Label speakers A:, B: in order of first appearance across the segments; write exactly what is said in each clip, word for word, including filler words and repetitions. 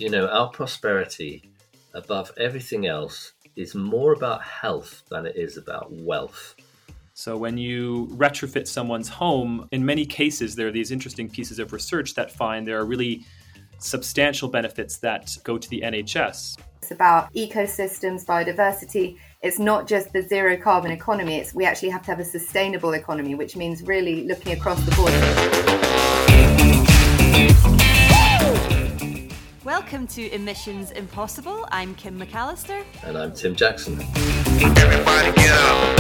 A: You know, our prosperity, above everything else, is more about health than it is about wealth.
B: So when you retrofit someone's home, in many cases, there are these interesting pieces of research that find there are really substantial benefits that go to the N H S.
C: It's about ecosystems, biodiversity. It's not just the zero carbon economy. It's we actually have to have a sustainable economy, which means really looking across the board.
D: Welcome to Emissions Impossible. I'm Kim McAllister.
A: And I'm Tim Jackson.
E: Everybody get up.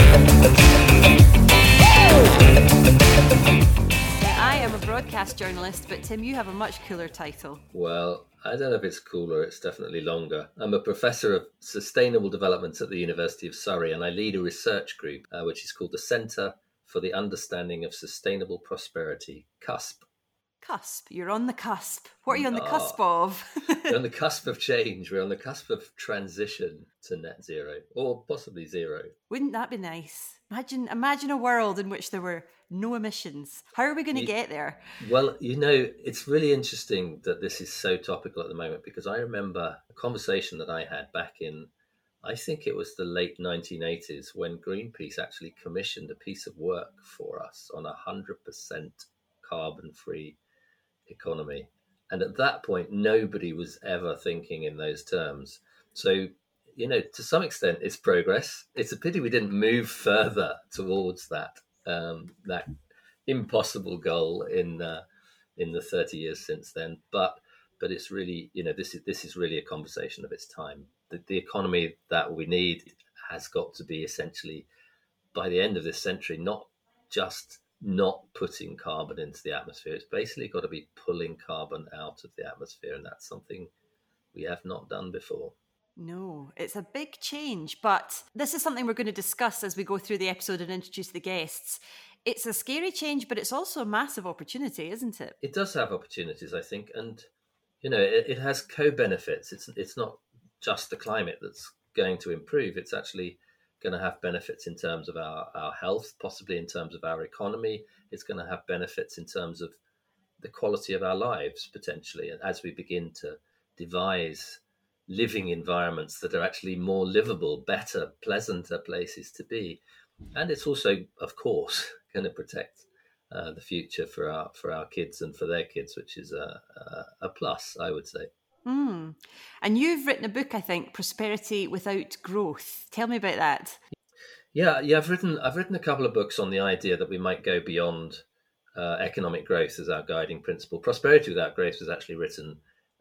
D: Now, I am a broadcast journalist, but Tim, you have a much cooler title.
A: Well, I don't know if it's cooler, it's definitely longer. I'm a professor of sustainable development at the University of Surrey, and I lead a research group, uh, which is called the Centre for the Understanding of Sustainable Prosperity, CUSP.
D: Cusp. You're on the cusp. What are you on the
A: Ah.
D: cusp of?
A: We're on the cusp of change. We're on the cusp of transition to net zero, or possibly zero.
D: Wouldn't that be nice? Imagine, imagine a world in which there were no emissions. How are we going to
A: You-
D: get there?
A: Well, you know, it's really interesting that this is so topical at the moment, because I remember a conversation that I had back in, I think it was the late nineteen eighties, when Greenpeace actually commissioned a piece of work for us on a one hundred percent carbon-free economy. And at that point, nobody was ever thinking in those terms. So, you know, to some extent, it's progress. It's a pity we didn't move further towards that um, that impossible goal in uh, in the thirty years since then. But but it's really, you know, this is this is really a conversation of its time. The, the economy that we need has got to be essentially, by the end of this century, not just not putting carbon into the atmosphere. It's basically got to be pulling carbon out of the atmosphere, and that's something we have not done before.
D: No, it's a big change, but this is something we're going to discuss as we go through the episode and introduce the guests. It's a scary change, but it's also a massive opportunity, isn't it?
A: It does have opportunities, I think, and you know, it, it has co-benefits. It's it's not just the climate that's going to improve. It's actually going to have benefits in terms of our, our health, possibly in terms of our economy. It's going to have benefits in terms of the quality of our lives, potentially, as we begin to devise living environments that are actually more livable, better, pleasanter places to be. And it's also, of course, going to protect uh, the future for our for our kids and for their kids, which is a, a, a plus, I would say.
D: Mm. And you've written a book, I think, Prosperity Without Growth. Tell me about that.
A: Yeah, yeah, I've written I've written a couple of books on the idea that we might go beyond uh, economic growth as our guiding principle. Prosperity Without Growth was actually written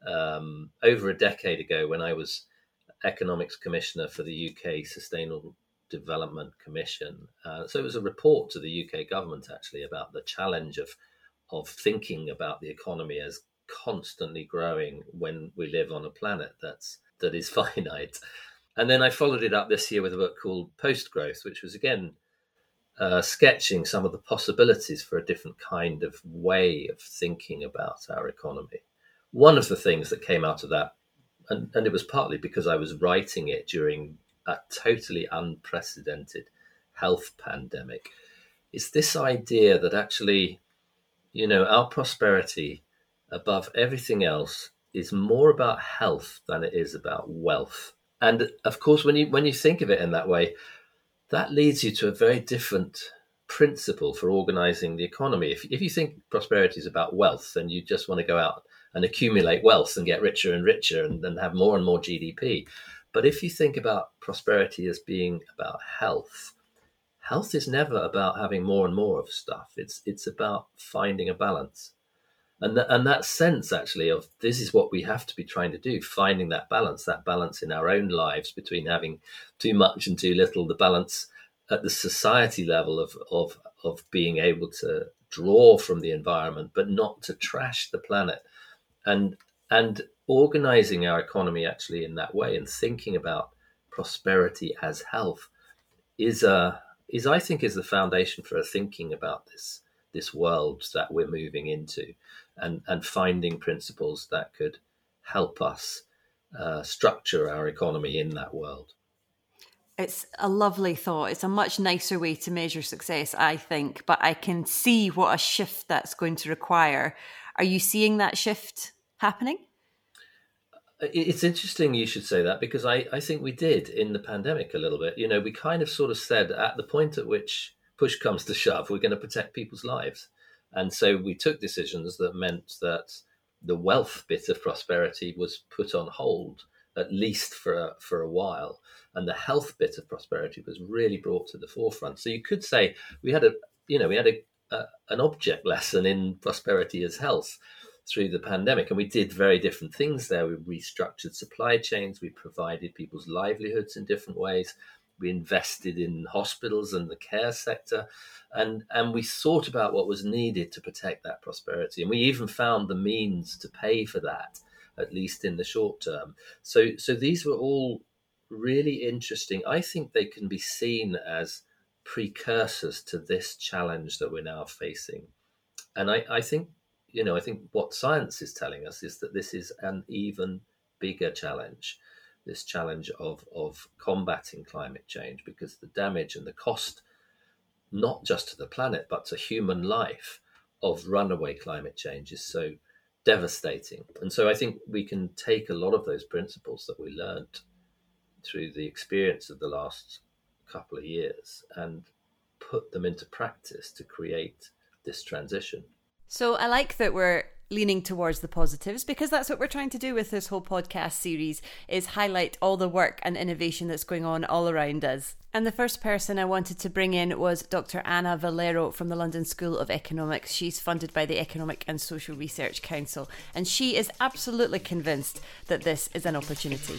A: um, over a decade ago when I was economics commissioner for the U K Sustainable Development Commission. Uh, so it was a report to the U K government actually about the challenge of of thinking about the economy as constantly growing when we live on a planet that's that is finite. And then I followed it up this year with a book called Post Growth, which was again uh, sketching some of the possibilities for a different kind of way of thinking about our economy. One of the things that came out of that, and, and it was partly because I was writing it during a totally unprecedented health pandemic, is this idea that actually, you know, our prosperity above everything else is more about health than it is about wealth. And of course, when you when you think of it in that way, that leads you to a very different principle for organizing the economy. If, if you think prosperity is about wealth, then you just want to go out and accumulate wealth and get richer and richer and then have more and more G D P. But if you think about prosperity as being about health, health is never about having more and more of stuff. It's it's about finding a balance. And, th- and that sense, actually, of this is what we have to be trying to do, finding that balance, that balance in our own lives between having too much and too little, the balance at the society level of, of, of being able to draw from the environment, but not to trash the planet. And, and organizing our economy actually in that way and thinking about prosperity as health is, uh, is I think, is the foundation for thinking about this, this world that we're moving into. And, and finding principles that could help us uh, structure our economy in that world.
D: It's a lovely thought. It's a much nicer way to measure success, I think, but I can see what a shift that's going to require. Are you seeing that shift happening?
A: It's interesting you should say that, because I, I think we did in the pandemic a little bit. You know, we kind of sort of said at the point at which push comes to shove, we're going to protect people's lives. And so we took decisions that meant that the wealth bit of prosperity was put on hold, at least for a, for a while. And the health bit of prosperity was really brought to the forefront. So you could say we had a, you know, we had a, a an object lesson in prosperity as health through the pandemic. And we did very different things there. We restructured supply chains. We provided people's livelihoods in different ways. We invested in hospitals and the care sector. And, and we thought about what was needed to protect that prosperity. And we even found the means to pay for that, at least in the short term. So, so these were all really interesting. I think they can be seen as precursors to this challenge that we're now facing. And I, I think You know, I think what science is telling us is that this is an even bigger challenge, this challenge of, of combating climate change, because the damage and the cost, not just to the planet, but to human life, of runaway climate change is so devastating. And so I think we can take a lot of those principles that we learned through the experience of the last couple of years and put them into practice to create this transition.
D: So I like that we're leaning towards the positives, because that's what we're trying to do with this whole podcast series, is highlight all the work and innovation that's going on all around us. And the first person I wanted to bring in was Doctor Anna Valero from the London School of Economics. She's funded by the Economic and Social Research Council, and she is absolutely convinced that this is an opportunity.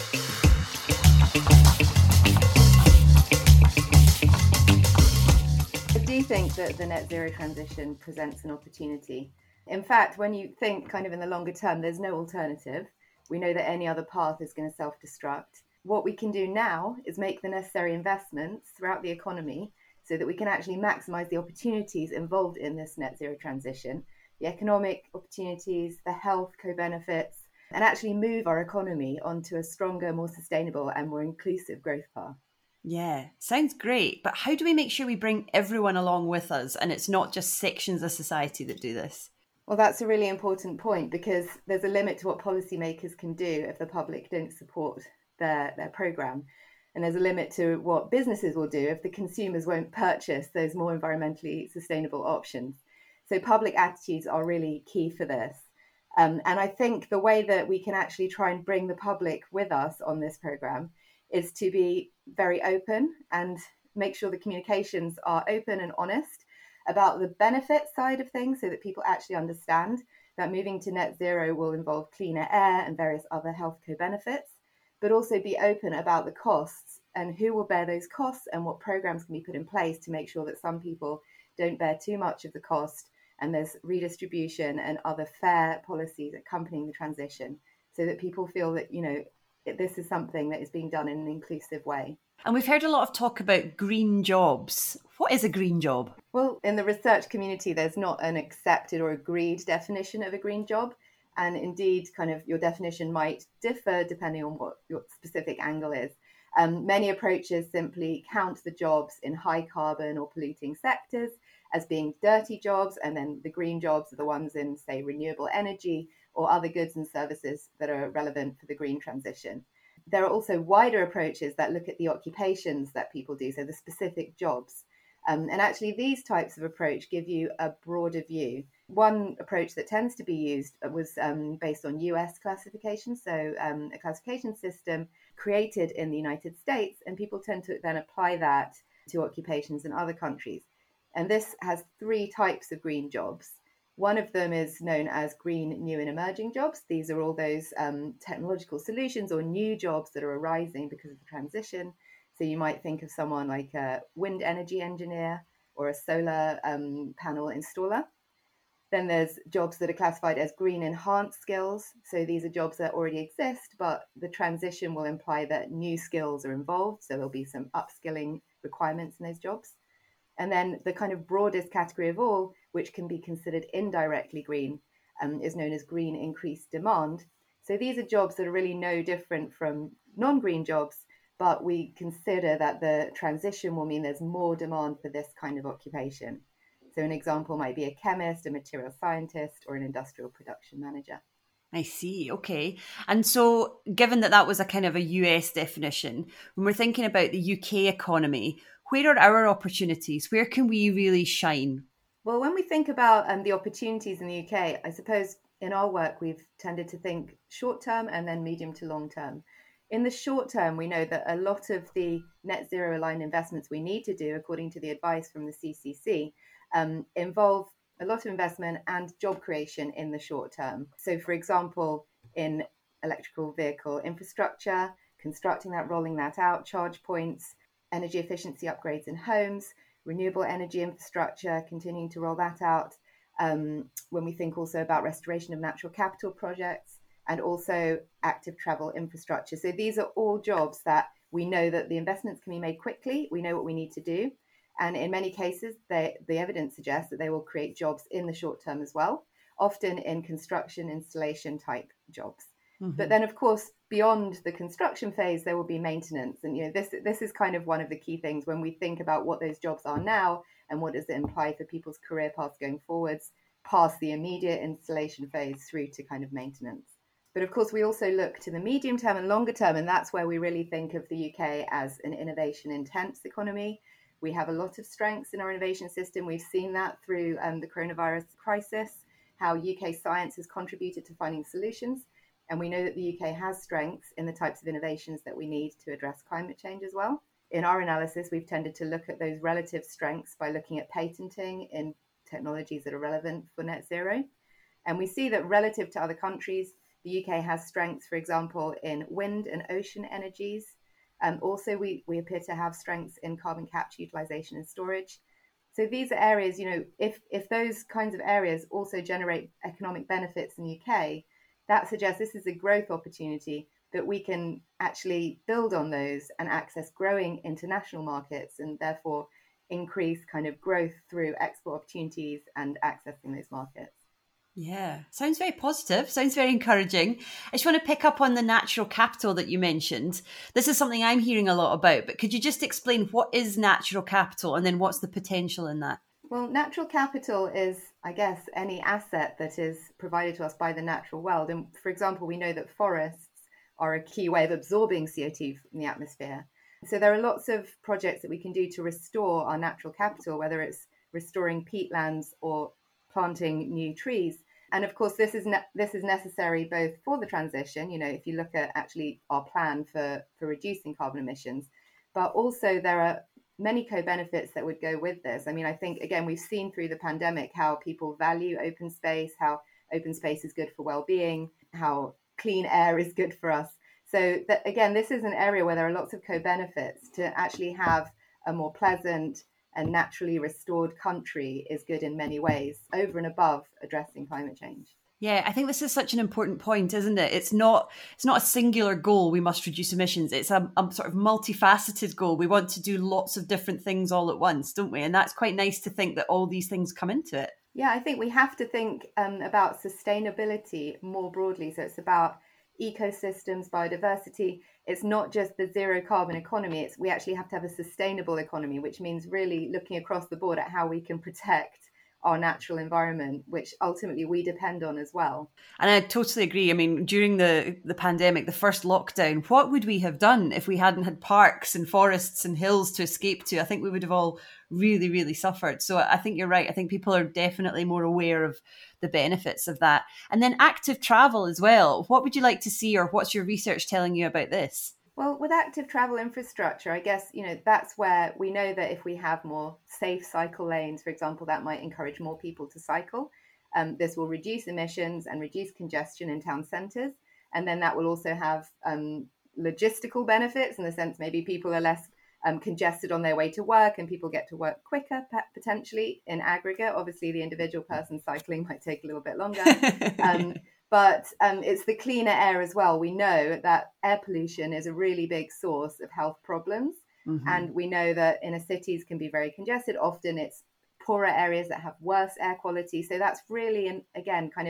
C: I do think that the net zero transition presents an opportunity. In fact, when you think kind of in the longer term, there's no alternative. We know that any other path is going to self-destruct. What we can do now is make the necessary investments throughout the economy so that we can actually maximize the opportunities involved in this net zero transition, the economic opportunities, the health co-benefits, and actually move our economy onto a stronger, more sustainable and more inclusive growth path.
D: Yeah, sounds great. But how do we make sure we bring everyone along with us and it's not just sections of society that do this?
C: Well, that's a really important point, because there's a limit to what policymakers can do if the public don't support their, their programme. And there's a limit to what businesses will do if the consumers won't purchase those more environmentally sustainable options. So public attitudes are really key for this. Um, and I think the way that we can actually try and bring the public with us on this programme is to be very open and make sure the communications are open and honest about the benefit side of things, so that people actually understand that moving to net zero will involve cleaner air and various other health co-benefits, but also be open about the costs and who will bear those costs and what programs can be put in place to make sure that some people don't bear too much of the cost, and there's redistribution and other fair policies accompanying the transition, so that people feel that, you know, this is something that is being done in an inclusive way.
D: And we've heard a lot of talk about green jobs. What is a green job?
C: Well, in the research community, there's not an accepted or agreed definition of a green job. And indeed, kind of your definition might differ depending on what your specific angle is. Um, many approaches simply count the jobs in high carbon or polluting sectors as being dirty jobs, and then the green jobs are the ones in, say, renewable energy or other goods and services that are relevant for the green transition. There are also wider approaches that look at the occupations that people do, so the specific jobs. Um, and actually, these types of approach give you a broader view. One approach that tends to be used was um, based on U S classification, so um, a classification system created in the United States, and people tend to then apply that to occupations in other countries. And this has three types of green jobs. One of them is known as green, new and emerging jobs. These are all those um, technological solutions or new jobs that are arising because of the transition. So you might think of someone like a wind energy engineer or a solar um, panel installer. Then there's jobs that are classified as green enhanced skills. So these are jobs that already exist, but the transition will imply that new skills are involved. So there'll be some upskilling requirements in those jobs. And then the kind of broadest category of all, which can be considered indirectly green, um, is known as green increased demand. So these are jobs that are really no different from non-green jobs, but we consider that the transition will mean there's more demand for this kind of occupation. So an example might be a chemist, a material scientist, or an industrial production manager.
D: I see. Okay. And so, given that that was a kind of a U S definition, when we're thinking about the U K economy, where are our opportunities? Where can we really shine?
C: Well, when we think about um, the opportunities in the U K, I suppose in our work, we've tended to think short term and then medium to long term. In the short term, we know that a lot of the net zero aligned investments we need to do, according to the advice from the C C C, um, involve a lot of investment and job creation in the short term. So, for example, in electrical vehicle infrastructure, constructing that, rolling that out, charge points, energy efficiency upgrades in homes, renewable energy infrastructure, continuing to roll that out. Um, when we think also about restoration of natural capital projects and also active travel infrastructure. So these are all jobs that we know that the investments can be made quickly. We know what we need to do. And in many cases, they, the evidence suggests that they will create jobs in the short term as well, often in construction installation type jobs. Mm-hmm. But then, of course, beyond the construction phase, there will be maintenance. And, you know, this this is kind of one of the key things when we think about what those jobs are now and what does it imply for people's career paths going forwards, past the immediate installation phase through to kind of maintenance. But of course, we also look to the medium term and longer term, and that's where we really think of the U K as an innovation intense economy. We have a lot of strengths in our innovation system. We've seen that through um, the coronavirus crisis, how U K science has contributed to finding solutions. And we know that the U K has strengths in the types of innovations that we need to address climate change as well. In our analysis, we've tended to look at those relative strengths by looking at patenting in technologies that are relevant for net zero. And we see that relative to other countries, the U K has strengths, for example, in wind and ocean energies. Um, also, we, we appear to have strengths in carbon capture, utilization and storage. So these are areas, you know, if, if those kinds of areas also generate economic benefits in the U K, that suggests this is a growth opportunity that we can actually build on those and access growing international markets and therefore increase kind of growth through export opportunities and accessing those markets.
D: Yeah, sounds very positive, sounds very encouraging. I just want to pick up on the natural capital that you mentioned. This is something I'm hearing a lot about, but could you just explain what is natural capital and then what's the potential in that?
C: Well, natural capital is, I guess, any asset that is provided to us by the natural world. And for example, we know that forests are a key way of absorbing C O two from the atmosphere. So there are lots of projects that we can do to restore our natural capital, whether it's restoring peatlands or planting new trees. And of course, this is ne- this is necessary both for the transition, you know, if you look at actually our plan for, for reducing carbon emissions, but also there are many co-benefits that would go with this. I mean, I think, again, we've seen through the pandemic how people value open space, how open space is good for well-being, how clean air is good for us. So that, again, this is an area where there are lots of co-benefits. To actually have a more pleasant and naturally restored country is good in many ways, over and above addressing climate change.
D: Yeah, I think this is such an important point, isn't it? It's not it's not a singular goal, we must reduce emissions. It's a, a sort of multifaceted goal. We want to do lots of different things all at once, don't we? And that's quite nice to think that all these things come into it.
C: Yeah, I think we have to think um, about sustainability more broadly. So it's about ecosystems, biodiversity. It's not just the zero carbon economy. It's we actually have to have a sustainable economy, which means really looking across the board at how we can protect our natural environment, which ultimately we depend on as well.
D: And I totally agree. I mean, during the, the pandemic, the first lockdown, what would we have done if we hadn't had parks and forests and hills to escape to? I think we would have all really, really suffered. So I think you're right. I think people are definitely more aware of the benefits of that. And then active travel as well. What would you like to see, or what's your research telling you about this?
C: Well, with active travel infrastructure, I guess, you know, that's where we know that if we have more safe cycle lanes, for example, that might encourage more people to cycle. Um, this will reduce emissions and reduce congestion in town centres. And then that will also have um, logistical benefits in the sense maybe people are less um, congested on their way to work and people get to work quicker, potentially in aggregate. Obviously, the individual person cycling might take a little bit longer. Um, But um, it's the cleaner air as well. We know that air pollution is a really big source of health problems. Mm-hmm. And we know that inner cities can be very congested. Often it's poorer areas that have worse air quality. So that's really, again, kind of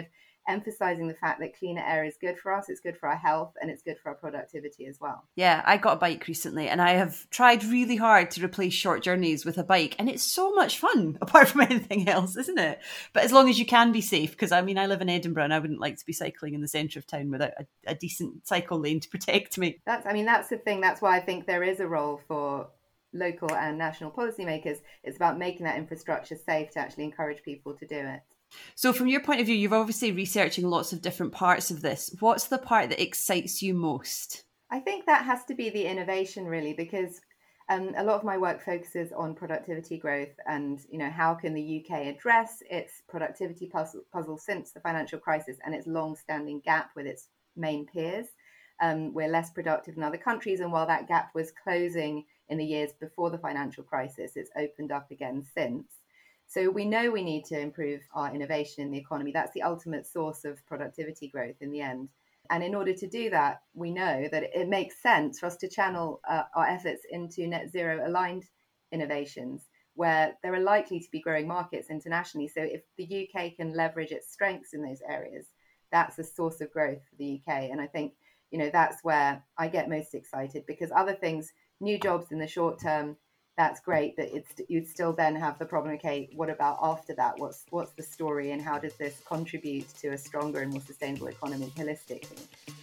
C: emphasizing the fact that cleaner air is good for us, it's good for our health, and it's good for our productivity as well.
D: Yeah, I got a bike recently and I have tried really hard to replace short journeys with a bike, and it's so much fun apart from anything else, isn't it? But as long as you can be safe, because I mean, I live in Edinburgh and I wouldn't like to be cycling in the centre of town without a, a decent cycle lane to protect me.
C: That's, I mean, that's the thing. That's why I think there is a role for local and national policymakers. It's about making that infrastructure safe to actually encourage people to do it.
D: So from your point of view, you're obviously researching lots of different parts of this. What's the part that excites you most?
C: I think that has to be the innovation, really, because um, a lot of my work focuses on productivity growth and, you know, how can the U K address its productivity puzzle, puzzle since the financial crisis and its long-standing gap with its main peers. Um, we're less productive than other countries, and while that gap was closing in the years before the financial crisis, it's opened up again since. So we know we need to improve our innovation in the economy. That's the ultimate source of productivity growth in the end. And in order to do that, we know that it makes sense for us to channel uh, our efforts into net zero aligned innovations, where there are likely to be growing markets internationally. So if the U K can leverage its strengths in those areas, that's a source of growth for the U K. And I think, you know, that's where I get most excited, because other things, new jobs in the short term, that's great, but it's you'd still then have the problem, okay, what about after that? What's what's the story, and how does this contribute to a stronger and more sustainable economy holistically?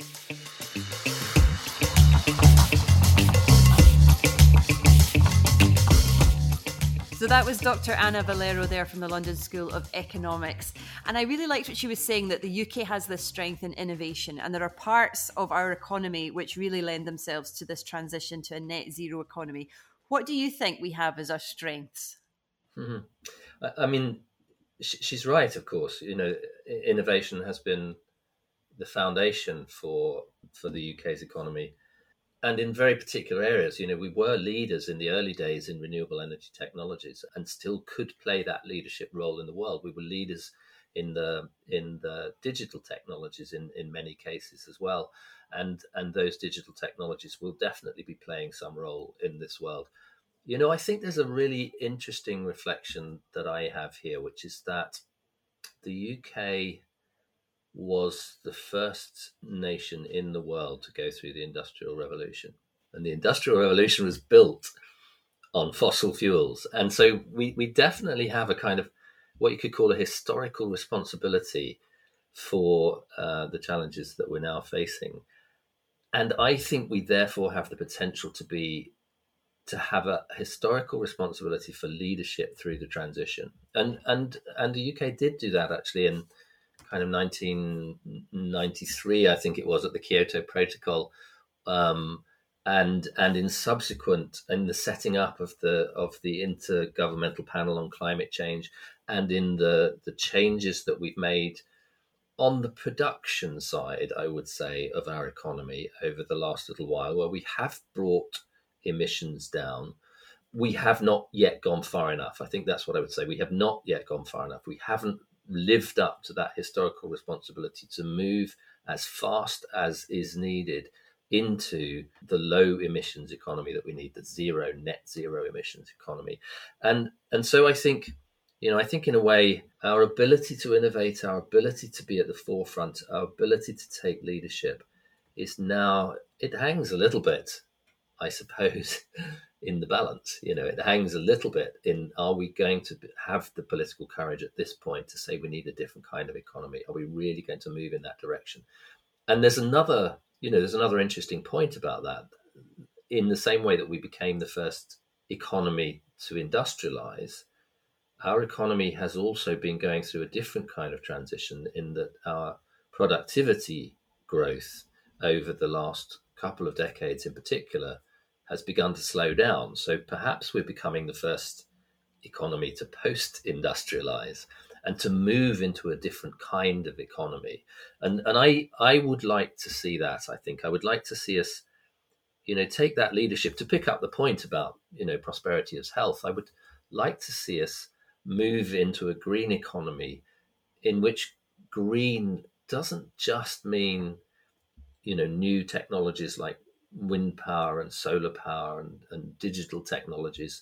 D: So that was Doctor Anna Valero there from the London School of Economics. And I really liked what she was saying, that the U K has this strength in innovation, and there are parts of our economy which really lend themselves to this transition to a net zero economy. What do you think we have as our strengths?
A: Mm-hmm. I, I mean, sh- she's right, of course. You know, innovation has been the foundation for for the U K's economy. And in very particular areas, you know, we were leaders in the early days in renewable energy technologies and still could play that leadership role in the world. We were leaders in the in the digital technologies in, in many cases as well. And, and those digital technologies will definitely be playing some role in this world. You know, I think there's a really interesting reflection that I have here, which is that the U K was the first nation in the world to go through the Industrial Revolution. And the Industrial Revolution was built on fossil fuels. And so we, we definitely have a kind of what you could call a historical responsibility for uh, the challenges that we're now facing. And I think we therefore have the potential to be to have a historical responsibility for leadership through the transition. And and and the U K did do that actually in kind of nineteen ninety-three, I think it was, at the Kyoto Protocol, um, and and in subsequent in the setting up of the of the Intergovernmental Panel on Climate Change, and in the the changes that we've made on the production side, I would say, of our economy over the last little while, where we have brought emissions down. We have not yet gone far enough. I think that's what I would say. We have not yet gone far enough. We haven't lived up to that historical responsibility to move as fast as is needed into the low emissions economy that we need, the zero, net zero emissions economy. And and so I think, you know, I think in a way, our ability to innovate, our ability to be at the forefront, our ability to take leadership is now, it hangs a little bit, I suppose, in the balance. You know, it hangs a little bit in, are we going to have the political courage at this point to say we need a different kind of economy? Are we really going to move in that direction? And there's another, you know, there's another interesting point about that. In the same way that we became the first economy to industrialize, our economy has also been going through a different kind of transition, in that our productivity growth over the last couple of decades in particular has begun to slow down. So perhaps we're becoming the first economy to post-industrialize and to move into a different kind of economy. And and I, I would like to see that, I think. I would like to see us, you know, take that leadership. To pick up the point about, you know, prosperity as health, I would like to see us move into a green economy in which green doesn't just mean, you know, new technologies like wind power and solar power and, and digital technologies,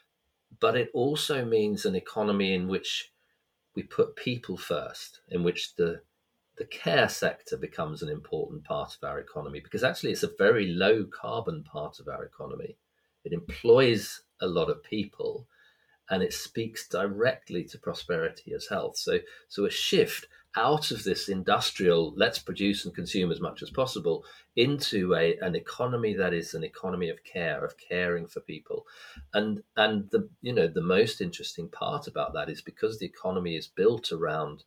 A: but it also means an economy in which we put people first, in which the the care sector becomes an important part of our economy, because actually it's a very low carbon part of our economy. It employs a lot of people, and it speaks directly to prosperity as health. So, so a shift out of this industrial, let's produce and consume as much as possible, into a an economy that is an economy of care, of caring for people. And and the you know the most interesting part about that is because the economy is built around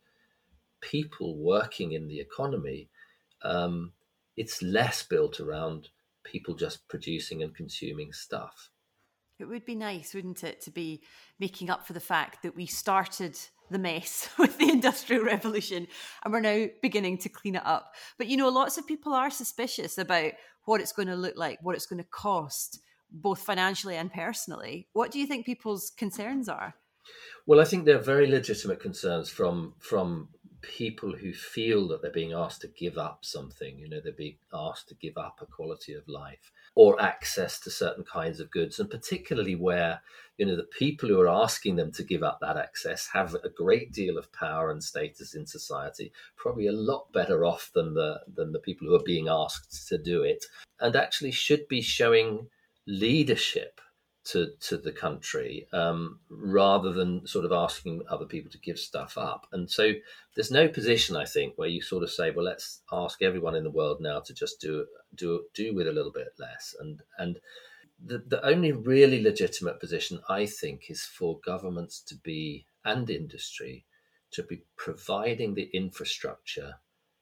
A: people working in the economy, um, it's less built around people just producing and consuming stuff.
D: It would be nice, wouldn't it, to be making up for the fact that we started the mess with the Industrial Revolution and we're now beginning to clean it up. But, you know, lots of people are suspicious about what it's going to look like, what it's going to cost, both financially and personally. What do you think people's concerns are?
A: Well, I think they're very legitimate concerns from from people who feel that they're being asked to give up something. You know, they're being asked to give up a quality of life or access to certain kinds of goods, and particularly where, you know, the people who are asking them to give up that access have a great deal of power and status in society, probably a lot better off than the than the people who are being asked to do it, and actually should be showing leadership to to the country, um, rather than sort of asking other people to give stuff up. And so there's no position, I think, where you sort of say, well, let's ask everyone in the world now to just do do do with a little bit less. And and the, the only really legitimate position, I think, is for governments to be, and industry, to be providing the infrastructure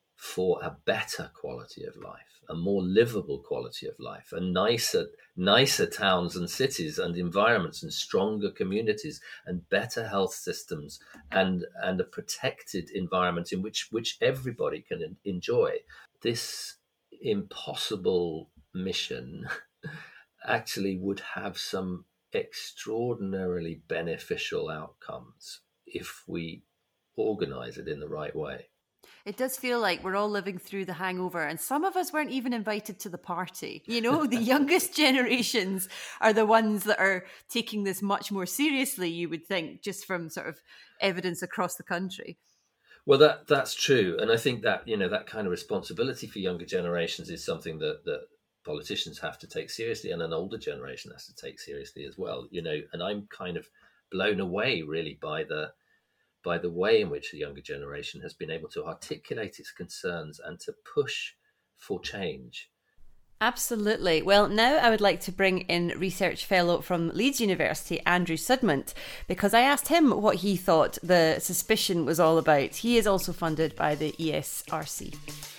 A: for a better quality of life, a more livable quality of life, a nicer, nicer towns and cities and environments and stronger communities and better health systems and, and a protected environment in which, which everybody can enjoy. This impossible mission actually would have some extraordinarily beneficial outcomes if we organize it in the right way.
D: It does feel like we're all living through the hangover, and some of us weren't even invited to the party. You know, the youngest generations are the ones that are taking this much more seriously, you would think, just from sort of evidence across the country.
A: Well, that that's true. And I think that, you know, that kind of responsibility for younger generations is something that, that politicians have to take seriously, and an older generation has to take seriously as well. You know, and I'm kind of blown away really by the by the way in which the younger generation has been able to articulate its concerns and to push for change.
D: Absolutely. Well, now I would like to bring in research fellow from Leeds University, Andrew Sudmont, because I asked him what he thought the suspicion was all about. He is also funded by the E S R C.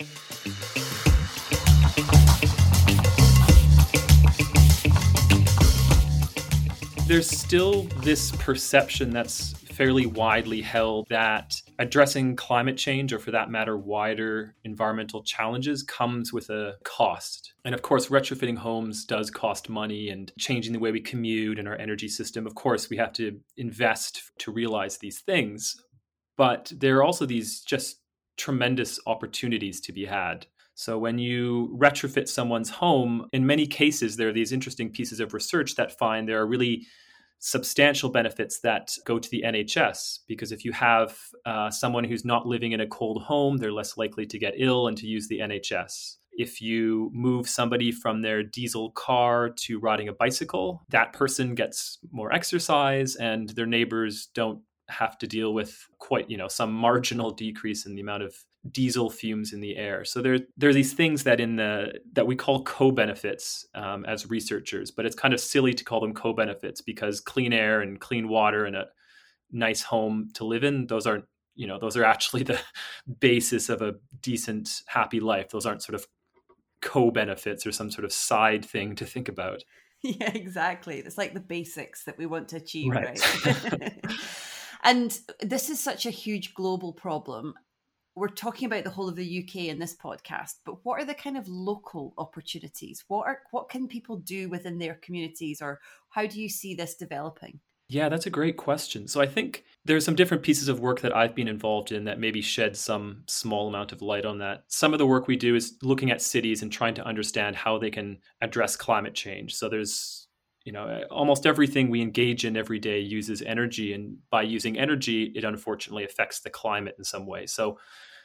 B: There's still this perception that's fairly widely held that addressing climate change, or for that matter, wider environmental challenges, comes with a cost. And of course, retrofitting homes does cost money, and changing the way we commute and our energy system, of course, we have to invest to realize these things. But there are also these just tremendous opportunities to be had. So when you retrofit someone's home, in many cases, there are these interesting pieces of research that find there are really substantial benefits that go to the N H S, because if you have uh, someone who's not living in a cold home, they're less likely to get ill and to use the N H S. If you move somebody from their diesel car to riding a bicycle, that person gets more exercise and their neighbors don't have to deal with quite, you know, some marginal decrease in the amount of diesel fumes in the air. So there, there are these things that in the that we call co-benefits um, as researchers, but it's kind of silly to call them co-benefits, because clean air and clean water and a nice home to live in, those aren't, you know, those are actually the basis of a decent, happy life. Those aren't sort of co-benefits or some sort of side thing to think about.
D: Yeah, exactly. It's like the basics that we want to achieve,
B: Right.
D: right? And this is such a huge global problem. We're talking about the whole of the U K in this podcast, but what are the kind of local opportunities? What are what can people do within their communities, or how do you see this developing?
B: Yeah, that's a great question. So I think there's some different pieces of work that I've been involved in that maybe shed some small amount of light on that. Some of the work we do is looking at cities and trying to understand how they can address climate change. So there's, you know, almost everything we engage in every day uses energy, and by using energy, it unfortunately affects the climate in some way. So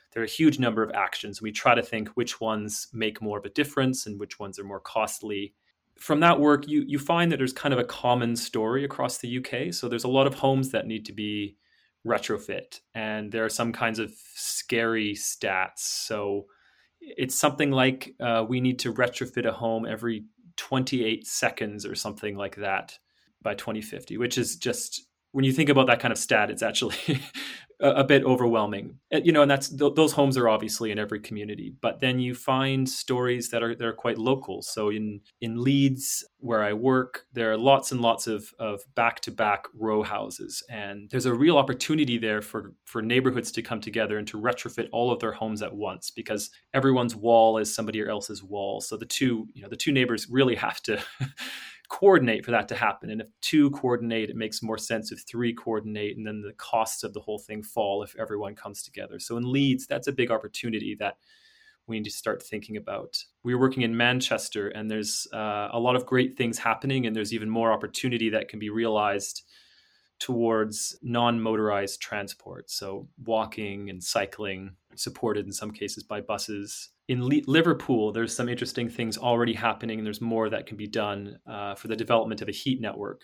B: there are a huge number of actions. We try to think which ones make more of a difference and which ones are more costly. From that work, you you find that there's kind of a common story across the U K. So there's a lot of homes that need to be retrofit, and there are some kinds of scary stats. So it's something like uh, we need to retrofit a home every twenty-eight seconds or something like that by twenty fifty, which is just, when you think about that kind of stat, it's actually a, a bit overwhelming. You know, and that's th- those homes are obviously in every community, but then you find stories that are that are quite local. So in in Leeds, where I work, there are lots and lots of of back-to-back row houses, and there's a real opportunity there for for neighborhoods to come together and to retrofit all of their homes at once, because everyone's wall is somebody else's wall. So the two, you know, the two neighbors really have to coordinate for that to happen. And if two coordinate, it makes more sense if three coordinate, and then the costs of the whole thing fall if everyone comes together. So in Leeds, that's a big opportunity that we need to start thinking about. We were working in Manchester, and there's uh, a lot of great things happening, and there's even more opportunity that can be realized towards non-motorized transport. So walking and cycling, supported in some cases by buses. In Le- Liverpool, there's some interesting things already happening, and there's more that can be done uh, for the development of a heat network.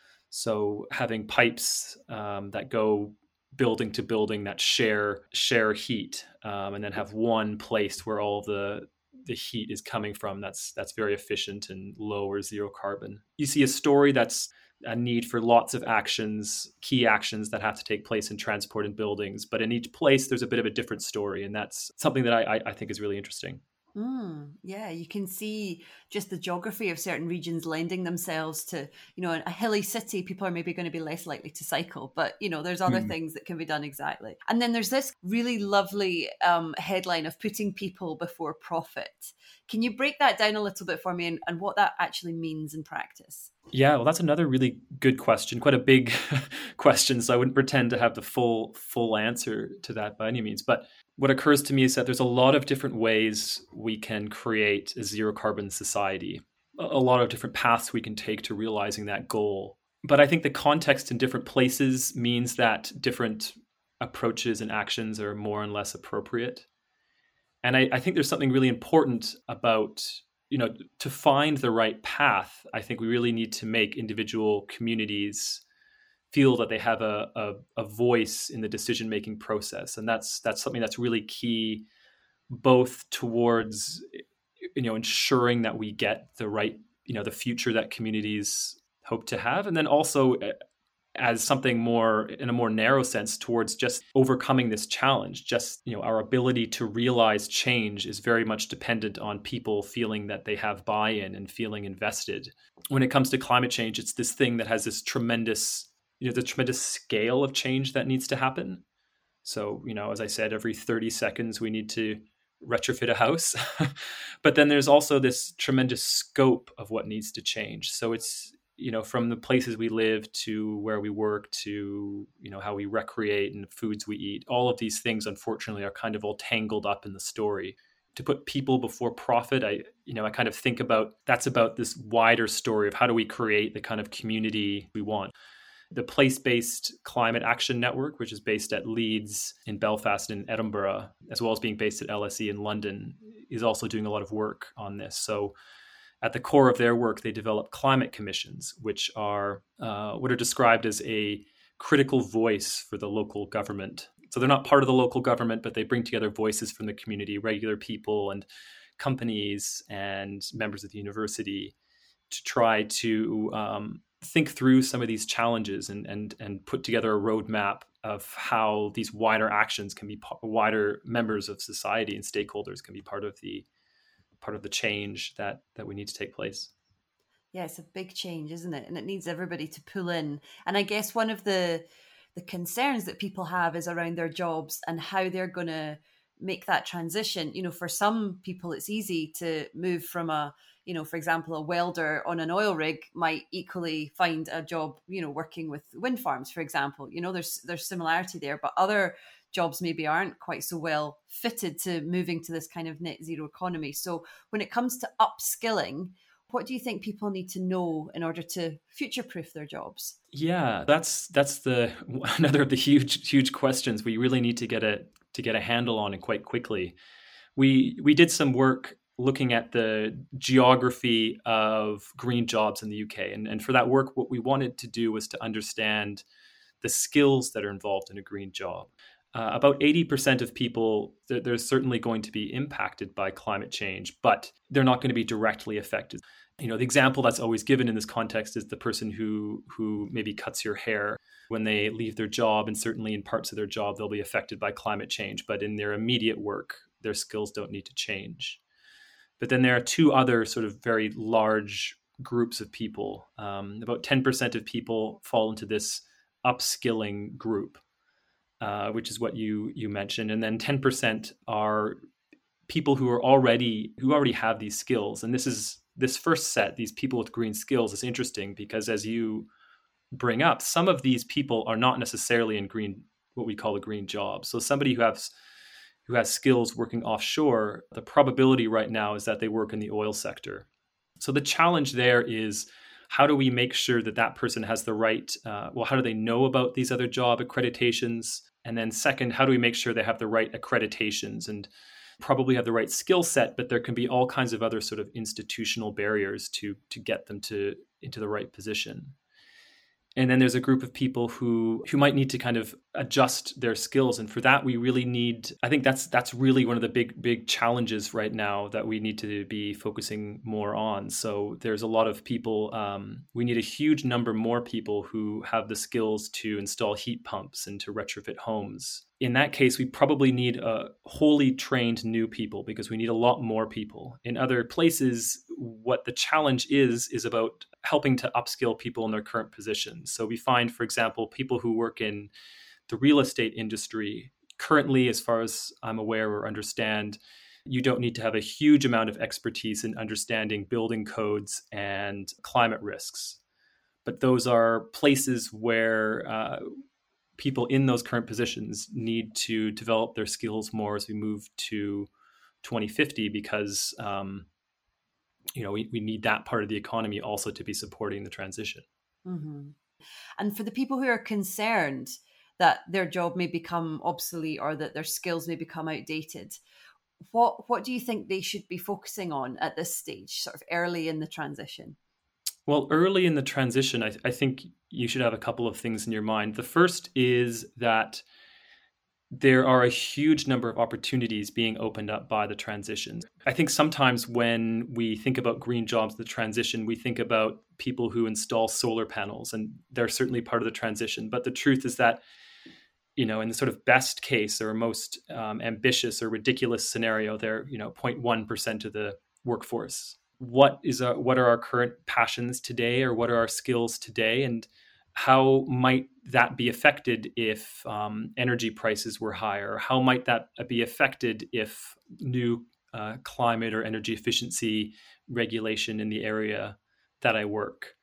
B: So having pipes um, that go building to building that share share heat, um, and then have one place where all the the heat is coming from. That's that's very efficient and low or zero carbon. You see a story that's a need for lots of actions, key actions that have to take place in transport and buildings. But in each place, there's a bit of a different story. And that's something that I, I think is really interesting.
D: Mm, yeah, you can see just the geography of certain regions lending themselves to, you know, a hilly city, people are maybe going to be less likely to cycle, but, you know, there's other mm. things that can be done exactly. And then there's this really lovely um, headline of putting people before profit. Can you break that down a little bit for me, and, and what that actually means in practice?
B: Yeah, well, that's another really good question, quite a big question. So I wouldn't pretend to have the full full answer to that by any means. But what occurs to me is that there's a lot of different ways we can create a zero carbon society, a lot of different paths we can take to realizing that goal. But I think the context in different places means that different approaches and actions are more and less appropriate. And I, I think there's something really important about, you know, to find the right path. I think we really need to make individual communities feel that they have a, a, a voice in the decision-making process. And that's that's something that's really key, both towards, you know, ensuring that we get the right, you know, the future that communities hope to have. And then also as something more, in a more narrow sense, towards just overcoming this challenge. Just, you know, our ability to realize change is very much dependent on people feeling that they have buy-in and feeling invested. When it comes to climate change, it's this thing that has this tremendous, you know, the tremendous scale of change that needs to happen. So, you know, as I said, every thirty seconds we need to retrofit a house. But then there's also this tremendous scope of what needs to change. So it's, you know, from the places we live to where we work to, you know, how we recreate and the foods we eat. All of these things, unfortunately, are kind of all tangled up in the story. To put people before profit, I, you know, I kind of think about, that's about this wider story of how do we create the kind of community we want. The place-based climate action network, which is based at Leeds, in Belfast, and in Edinburgh, as well as being based at L S E in London, is also doing a lot of work on this. So at the core of their work, they develop climate commissions, which are uh, what are described as a critical voice for the local government. So they're not part of the local government, but they bring together voices from the community, regular people and companies and members of the university, to try to um, think through some of these challenges and and and put together a roadmap of how these wider actions can be wider members of society and stakeholders can be part of the part of the change that that we need to take place.
D: Yeah, it's a big change, isn't it? And it needs everybody to pull in. And I guess one of the the concerns that people have is around their jobs and how they're going to make that transition. You know, for some people, it's easy to move from a, you know, for example, a welder on an oil rig might equally find a job, you know, working with wind farms, for example. You know, there's there's similarity there, but other jobs maybe aren't quite so well fitted to moving to this kind of net zero economy. So when it comes to upskilling, what do you think people need to know in order to future-proof their jobs?
B: Yeah, that's that's the another of the huge huge questions we really need to get a to get a handle on and quite quickly. We we did some work looking at the geography of green jobs in the U K. And, and for that work, what we wanted to do was to understand the skills that are involved in a green job. Uh, about eighty percent of people, they're, they're certainly going to be impacted by climate change, but they're not going to be directly affected. You know, the example that's always given in this context is the person who who maybe cuts your hair when they leave their job, and certainly in parts of their job, they'll be affected by climate change, but in their immediate work, their skills don't need to change. But then there are two other sort of very large groups of people. Um, about ten percent of people fall into this upskilling group, uh, which is what you you mentioned. And then ten percent are people who are already who already have these skills. And this is this first set, these people with green skills, is interesting because, as you bring up, some of these people are not necessarily in green, what we call a green job. So somebody who has who has skills working offshore, the probability right now is that they work in the oil sector. So the challenge there is, how do we make sure that that person has the right, uh, well, how do they know about these other job accreditations? And then second, how do we make sure they have the right accreditations and probably have the right skill set, but there can be all kinds of other sort of institutional barriers to, to get them to into the right position. And then there's a group of people who who might need to kind of adjust their skills. And for that, we really need, I think that's that's really one of the big, big challenges right now that we need to be focusing more on. So there's a lot of people, um, we need a huge number more people who have the skills to install heat pumps and to retrofit homes. In that case, we probably need a wholly trained new people because we need a lot more people. In other places, what the challenge is, is about helping to upskill people in their current positions. So we find, for example, people who work in the real estate industry, currently, as far as I'm aware or understand, you don't need to have a huge amount of expertise in understanding building codes and climate risks. But those are places where uh, people in those current positions need to develop their skills more as we move to twenty fifty, because um, you know we, we need that part of the economy also to be supporting the transition.
D: Mm-hmm. And for the people who are concerned that their job may become obsolete or that their skills may become outdated, what what do you think they should be focusing on at this stage, sort of early in the transition?
B: Well, early in the transition, I, I think you should have a couple of things in your mind. The first is that there are a huge number of opportunities being opened up by the transition. I think sometimes when we think about green jobs, the transition, we think about people who install solar panels, and they're certainly part of the transition. But the truth is that, you know, in the sort of best case or most um, ambitious or ridiculous scenario, they're, you know, zero point one percent of the workforce. What is our, what are our current passions today, or what are our skills today, and how might that be affected if um, energy prices were higher? How might that be affected if new uh, climate or energy efficiency regulation in the area that I work?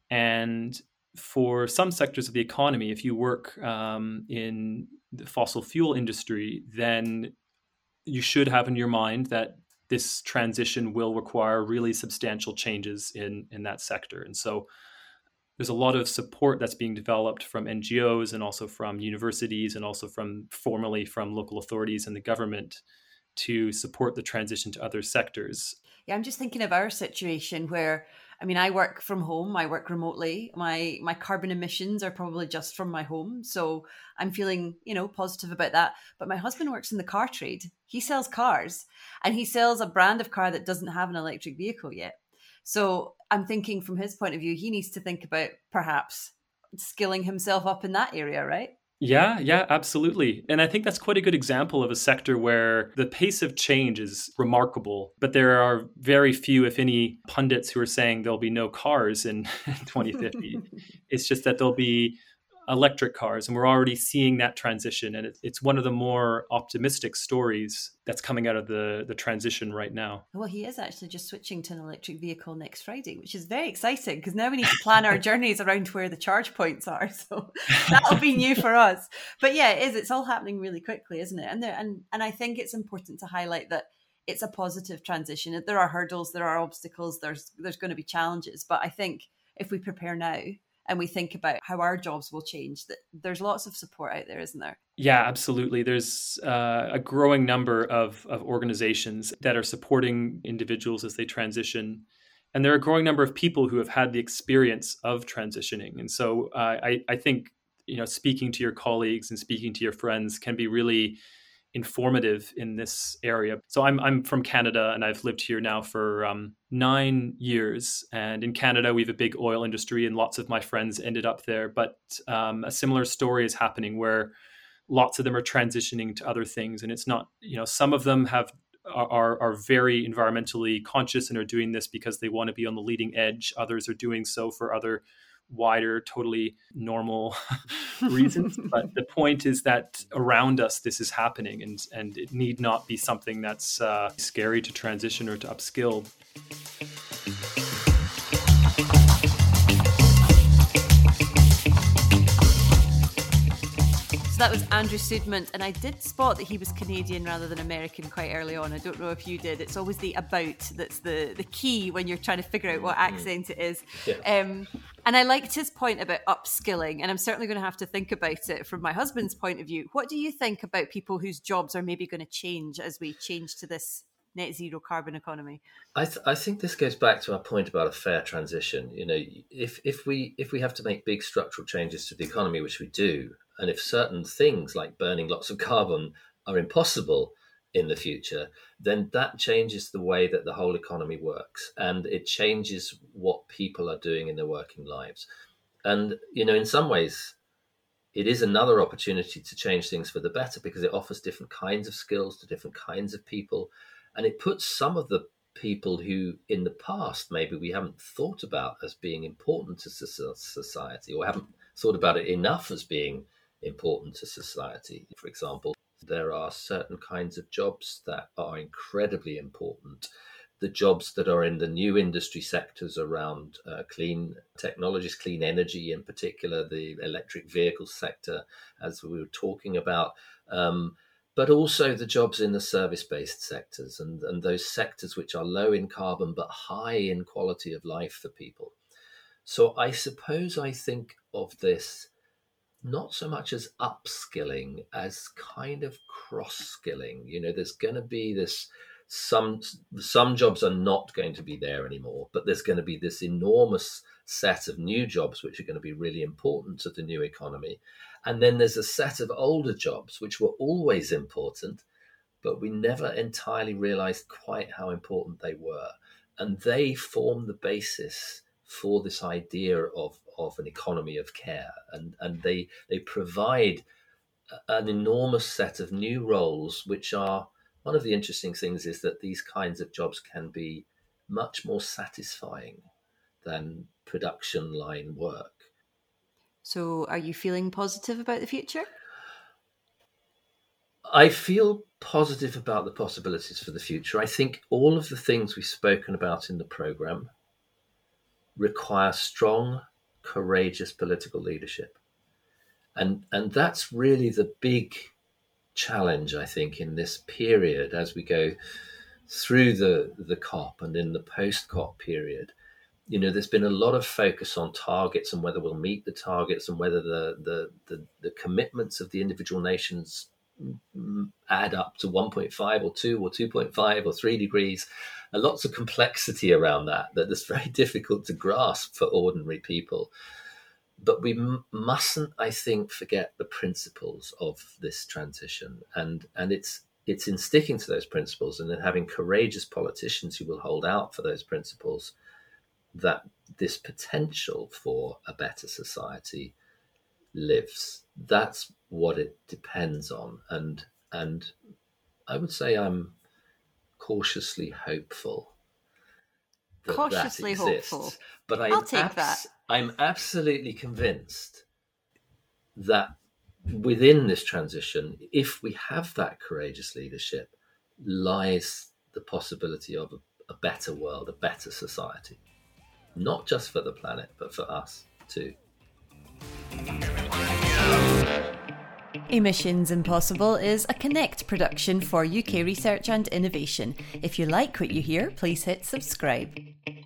B: And for some sectors of the economy, if you work um, in the fossil fuel industry, then you should have in your mind that this transition will require really substantial changes in, in that sector. And so there's a lot of support that's being developed from N G Os and also from universities and also from formally from local authorities and the government to support the transition to other sectors.
D: Yeah, I'm just thinking of our situation where, I mean, I work from home, I work remotely. My my carbon emissions are probably just from my home. So I'm feeling, you know, positive about that. But my husband works in the car trade. He sells cars, and he sells a brand of car that doesn't have an electric vehicle yet. So I'm thinking from his point of view, he needs to think about perhaps skilling himself up in that area, right?
B: Yeah, yeah, absolutely. And I think that's quite a good example of a sector where the pace of change is remarkable, but there are very few, if any, pundits who are saying there'll be no cars in twenty fifty. It's just that there'll be electric cars, and we're already seeing that transition. And it's one of the more optimistic stories that's coming out of the, the transition right now.
D: Well, he is actually just switching to an electric vehicle next Friday, which is very exciting because now we need to plan our journeys around where the charge points are. So that'll be new for us. But yeah, it is. It's all happening really quickly, isn't it? And there, and and I think it's important to highlight that it's a positive transition. There are hurdles, there are obstacles, there's there's going to be challenges. But I think if we prepare now and we think about how our jobs will change, that there's lots of support out there, isn't there?
B: Yeah, absolutely. There's uh, a growing number of, of organizations that are supporting individuals as they transition. And there are a growing number of people who have had the experience of transitioning. And so uh, I, I think, you know, speaking to your colleagues and speaking to your friends can be really informative in this area. So I'm I'm from Canada, and I've lived here now for um, nine years. And in Canada, we have a big oil industry, and lots of my friends ended up there. But um, a similar story is happening where lots of them are transitioning to other things. And it's not, you know, some of them have are are very environmentally conscious and are doing this because they want to be on the leading edge. Others are doing so for other wider, totally normal reasons. But the point is that around us, this is happening, and, and it need not be something that's uh, scary to transition or to upskill.
D: That was Andrew Soodmont, and I did spot that he was Canadian rather than American quite early on. I don't know if you did. It's always the about that's the, the key when you're trying to figure out what accent it is. Yeah. Um, and I liked his point about upskilling, and I'm certainly going to have to think about it from my husband's point of view. What do you think about people whose jobs are maybe going to change as we change to this net zero carbon economy?
A: I, th- I think this goes back to our point about a fair transition. You know, if if we if we have to make big structural changes to the economy, which we do, and if certain things like burning lots of carbon are impossible in the future, then that changes the way that the whole economy works, and it changes what people are doing in their working lives. And, you know, in some ways, it is another opportunity to change things for the better, because it offers different kinds of skills to different kinds of people. And it puts some of the people who in the past maybe we haven't thought about as being important to society, or haven't thought about it enough as being important to society. For example, there are certain kinds of jobs that are incredibly important. The jobs that are in the new industry sectors around uh, clean technologies, clean energy in particular, the electric vehicle sector, as we were talking about, um, but also the jobs in the service-based sectors and, and those sectors which are low in carbon but high in quality of life for people. So I suppose I think of this not so much as upskilling as kind of cross-skilling. You know, there's going to be this, some some jobs are not going to be there anymore, but there's going to be this enormous set of new jobs which are going to be really important to the new economy. And then there's a set of older jobs which were always important, but we never entirely realized quite how important they were. And they form the basis for this idea of, of an economy of care. And, and they they provide an enormous set of new roles, which are, one of the interesting things is that these kinds of jobs can be much more satisfying than production line work.
D: So are you feeling positive about the future?
A: I feel positive about the possibilities for the future. I think all of the things we've spoken about in the programme require strong, courageous political leadership. And, and that's really the big challenge, I think, in this period as we go through the, the COP and in the post-COP period. You know, there's been a lot of focus on targets and whether we'll meet the targets and whether the, the, the, the commitments of the individual nations add up to one point five or two or two point five or three degrees. And lots of complexity around that, that is very difficult to grasp for ordinary people. But we m- mustn't, I think, forget the principles of this transition. And, and it's it's in sticking to those principles and in having courageous politicians who will hold out for those principles that this potential for a better society lives. That's what it depends on. And and I would say I'm cautiously hopeful. That
D: cautiously
A: that exists.
D: hopeful.
A: But I'm
D: I'll take
A: abs-
D: that.
A: I'm absolutely convinced that within this transition, if we have that courageous leadership, lies the possibility of a, a better world, a better society. Not just for the planet, but for us too.
D: Emissions Impossible is a Connect production for U K Research and Innovation. If you like what you hear, please hit subscribe.